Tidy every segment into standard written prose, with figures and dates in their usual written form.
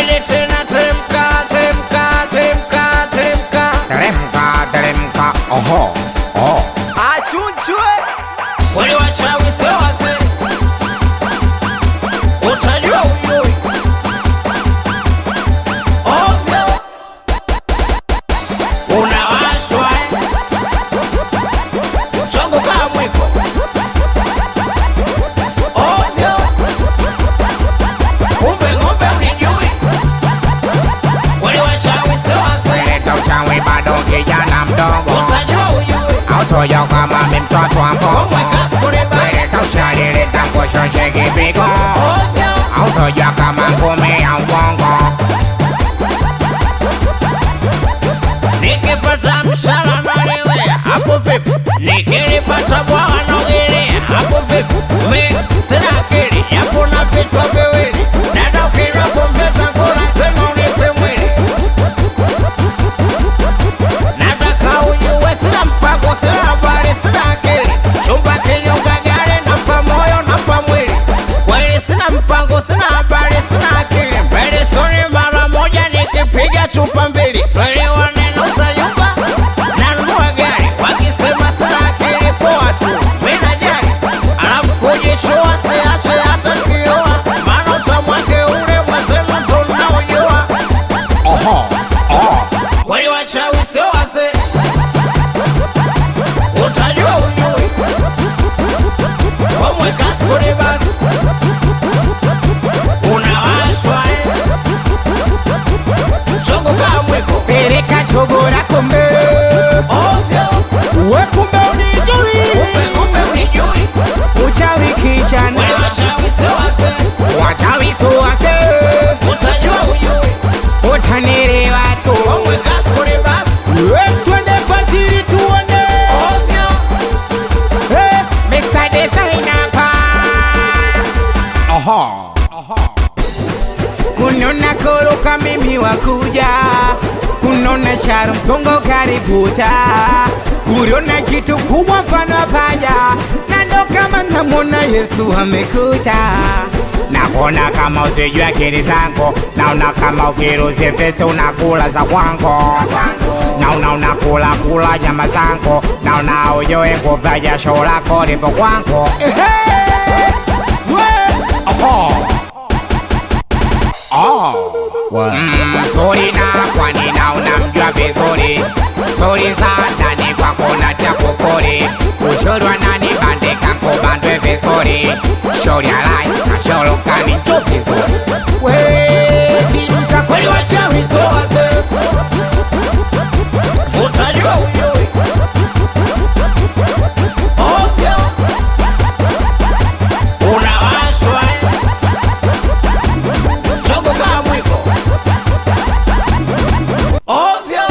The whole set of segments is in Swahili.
Twende tena teremka, teremka, teremka, teremka. Teremka, teremka, oho, oh. Achunchwe wale wachawi sio wazee, utajua ujui ovyo, unawashwa chogo kama mwiko ovyo, kumbe ng'ombe unijui, wale wachawi sio wazee, Leta uchawi bado kijana mdogo, utajua ujui autoyo kama mtoto wako. omweka skureba Leta uchawi, leta kushoshe kipigo, ovyo. autoyo kama ngome ya ubongo. Nikipata mshahara nalewe hapo vipi? Nikilipata bwawa naogelea hapo vipi? Mi sina akili yapo na vichwa viwili, dada ukinapombeza kuna sema unipe mwili. Nataka ujue sina mpango, sina habari, sina akili, chumba kinyonga gari nampa moyo nampa mwili. Kweli sina mpango, sina habari, sina akili, mbele soni mara moja nikipiga chupa mbili. Twelewane nauza nyumba nanunua gari, wakisema sina akili poa tu mina jari, alafu kujishua siache hata kioa, maana utamwake ule mwezenu ndo mnaojua. Oho, oh. Kweli wachawi sio wazee, utajua ujui komweka skuli basi unawashwa chogo kama mwiko Peleka chogo lako mbele, ovyo, we kumbe unijui. kumbe ng'ombe unijui. Uchawi kijana, Wale wachawi sio wazee, wachawi so wazee, utajua ujui utanielewa tu. komweka skuli basi We twende fasiri tuone. ovyo, Hey, Mr. Designer pa. Oho, oho. Kunona koroka mimi wakuja, kunona sharu msongo kaributa, kuriona kitu kubwa mfano panya, na ndo kama namwona Yesu amekuja. Nakuona kama usijua akili zangu, naona kama ukiruzi pesa unakula za kwangu, naona unakula kula nyama zangu, naona ujoe nguva jasho lako lipo kwangu. Oho. Oh. Sorry na kwani na unamjua vizuri, stori za ndani kwako natia kufuri, ushuru wa nani bandika kubandwe vizuri, shori alai na shoro kani tu vizuri. We kiruza kweli wachawi sio wazee, utajua ujui ovyo, unawashwa chogo kama mwiko ovyo,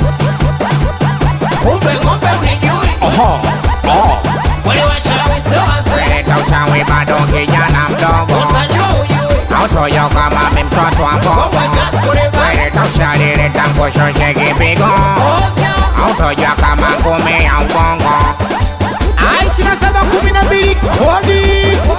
kumbe ng'ombe unijui. Oho, oh. Kweli wachawi sio wazee, Leta uchawi bado kijana mdogo, utajua ujui autoyo kama mtoto wako. komweka skuli basi Leta uchawi, leta kushoshe kipigo, ovyo, autoyo kama ngome ya ubongo. 2712 kodi